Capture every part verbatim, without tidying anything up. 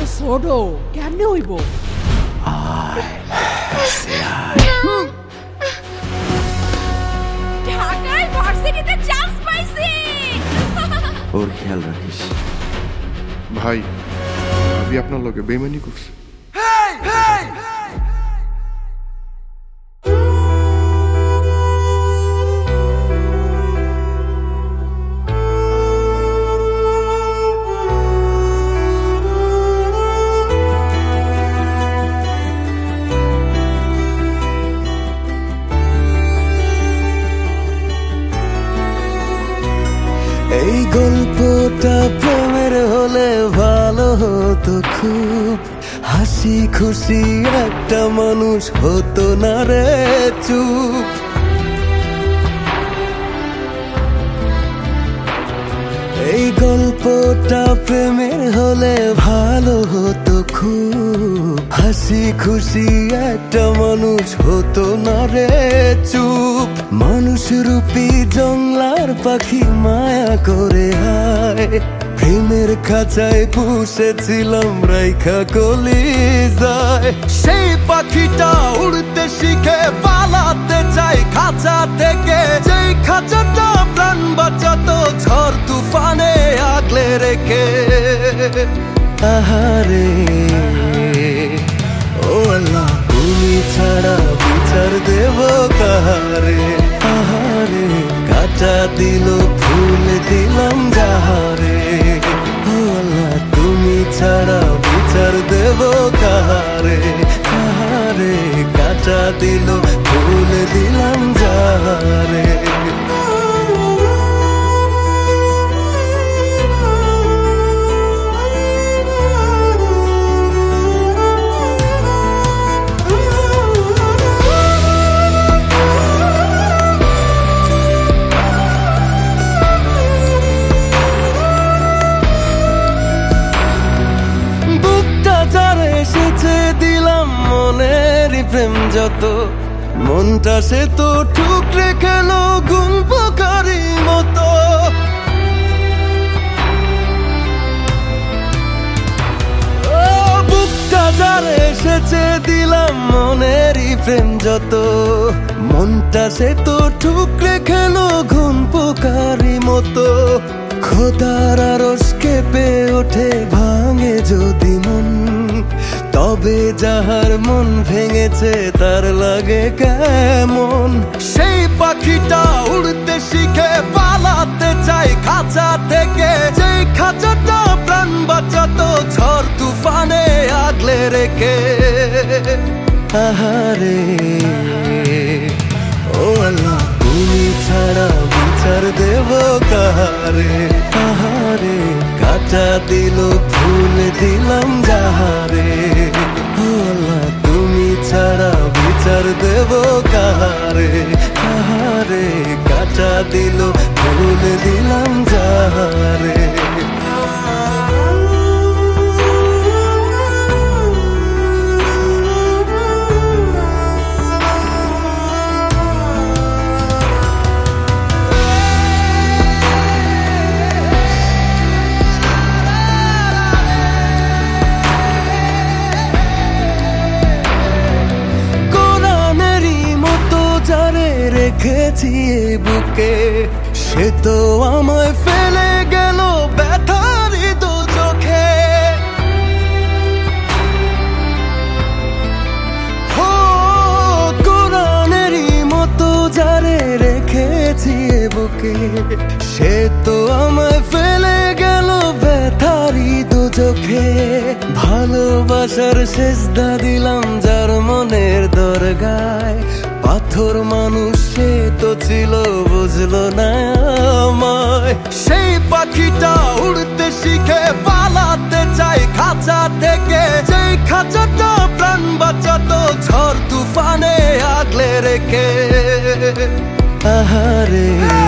ছোট কেমনে হইব? ঢাকায় ভার্সিটিতে চান্স পাইছি। ওর খেয়াল রাখিস ভাই। ভাবি আপনার লগে বেইমানি করছে। এই গল্পটা প্রেমের হলে ভালো হতো খুব, হাসি খুশি একটা মানুষ হতো না রে চুপ। এই গল্পটা প্রেমের হলে ভালো হতো খুব, হাসি খুশি একটা মানুষ হতো না রে চুপ। মানুষ রূপী জংলার পাখি মায়া করে হায়, প্রেমের খাঁচায় পুষেছিলাম রাইখা কলিজায়। সেই পাখিটা উড়তে শিখে পালাতে চাই খাঁচা থেকে, যেই খাঁচাটা প্রাণ বাঁচাতো ঝড় তুফানে আগলে রেখে। আহারে ও আল্লাহ, তুমি ছাড়া বিচার দেব কাহারে? আহারে কাঁচা দিল ফুল দিলাম যাহারে। ও আল্লাহ, তুমি ছাড়া বিচার দেব কাহারে? কাহারে কাঁচা দিল ফুল দিলাম যাহারে। এসেছে দিলাম মনেরই প্রেম যত, মনটা সে তো ঠুকরে খেলো গুম পোকারি মতো। ও বুকটা যার এসেছে দিলাম মনেরই প্রেম যত, মনটা সে তো ঠুকরে খেলো ঘুম পোকারি মতো। খোদার আরশ কেঁপে ওঠে ভাঙে যদি মন, তবে যাহার মন ভেঙেছে তার লাগে কেমন। সেই পাখিটা উড়তে শিখে পালাতে চাই খাঁচা থেকে, যেই খাঁচাটা প্রাণ বাঁচাতো ঝড় তুফানে আগলে রেখে। আহারে ও আল্লাহ, তুমি ছাড়া বিচার দেব কাহারে? আহারে কাঁচা দিল ফুল দিলাম যাহারে। ও আল্লাহ, তুমি ছাড়া বিচার দেব কাহারে? কাহারে কাঁচা দিল ফুল দিলাম যাহারে। রেখেছি বুকে সে তো আমায় ফেলে গেল ব্যথারি দু চোখে। হো কোরআনেরই মতো যারে রেখেছি বুকে, সে তো আমায় ফেলে গেল ব্যথারি দু চোখে। ভালোবাসার সেজদা দিলাম যার মনের দরগায়, পাথর মানুষ সে তো ছিল বুঝলো না আমায়। সেই পাখিটা উড়তে শিখে পালাতে চাই খাঁচা থেকে, যেই খাঁচাটা প্রাণ বাঁচাতো ঝড় তুফানে আগলে রেখে। আহারে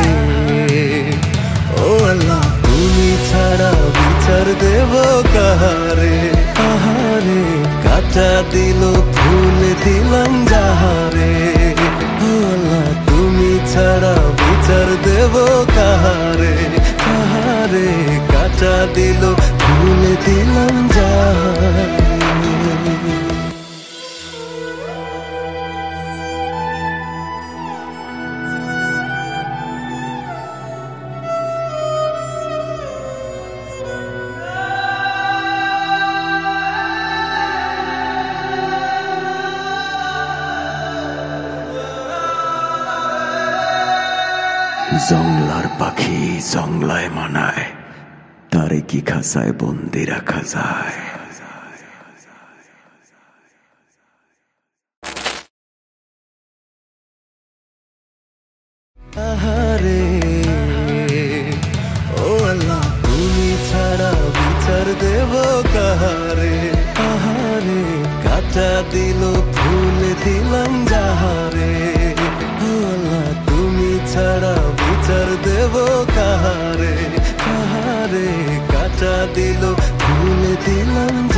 ও আল্লাহ, তুমি ছাড়া বিচার দেব কাহারে? আহারে কাঁচা দিল ফুল দিলাম যাহারে। ও আল্লাহ, তুমি ছাড়া বিচার দেব কাহারে? কাহারে কাঁচা দিল ফুল দিলাম যাহারে। জংলার পাখি জংলায় মানায়, তারে কি খাসায় বন্দি রাখা যায়? আহারে ও আল্লাহ, তুমি ছাড়া বিচার দেব কাহারে? আহারে কাটা দিল ফুল দিলাম যাহারে। ও আল্লাহ, তুমি ছাড়া বিচার দেব কাহারে? কাহারে কাটা দিল ফুল দিলাম